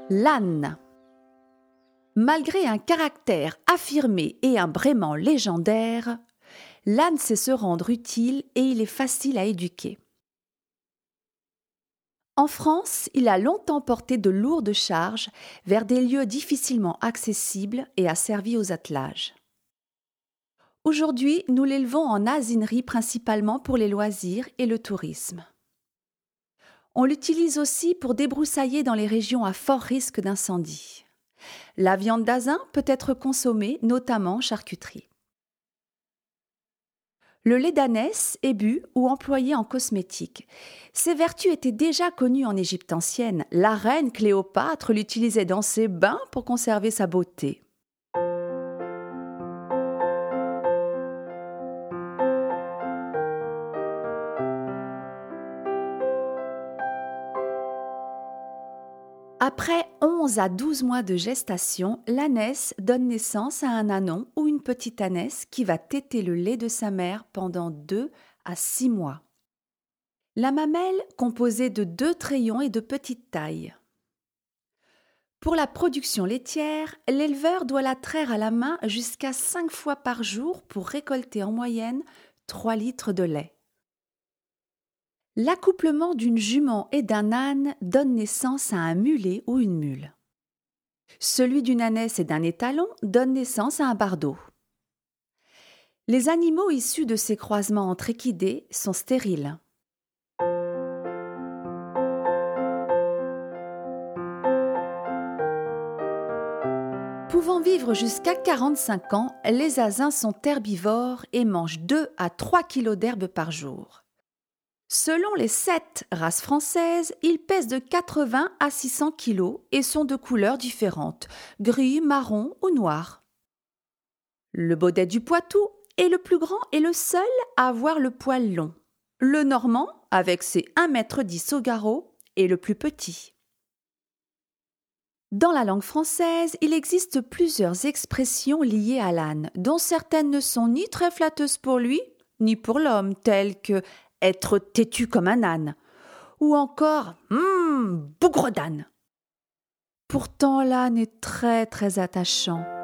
L'âne. Malgré un caractère affirmé et un braiement légendaire, l'âne sait se rendre utile et il est facile à éduquer. En France, il a longtemps porté de lourdes charges vers des lieux difficilement accessibles et a servi aux attelages. Aujourd'hui, nous l'élevons en asinerie principalement pour les loisirs et le tourisme. On l'utilise aussi pour débroussailler dans les régions à fort risque d'incendie. La viande d'asin peut être consommée, notamment en charcuterie. Le lait d'ânesse est bu ou employé en cosmétique. Ses vertus étaient déjà connues en Égypte ancienne. La reine Cléopâtre l'utilisait dans ses bains pour conserver sa beauté. Après 11 à 12 mois de gestation, l'ânesse donne naissance à un ânon ou une petite ânesse qui va téter le lait de sa mère pendant 2 à 6 mois. La mamelle composée de 2 trayons est de petite taille. Pour la production laitière, l'éleveur doit la traire à la main jusqu'à 5 fois par jour pour récolter en moyenne 3 litres de lait. L'accouplement d'une jument et d'un âne donne naissance à un mulet ou une mule. Celui d'une ânesse et d'un étalon donne naissance à un bardeau. Les animaux issus de ces croisements entre équidés sont stériles. Pouvant vivre jusqu'à 45 ans, les asins sont herbivores et mangent 2 à 3 kg d'herbe par jour. Selon les 7 races françaises, ils pèsent de 80 à 600 kg et sont de couleurs différentes, gris, marron ou noir. Le baudet du Poitou est le plus grand et le seul à avoir le poil long. Le normand, avec ses 1,10 m au garrot, est le plus petit. Dans la langue française, il existe plusieurs expressions liées à l'âne, dont certaines ne sont ni très flatteuses pour lui, ni pour l'homme, telles que être têtu comme un âne, ou encore bougre d'âne. Pourtant, l'âne est très très attachant.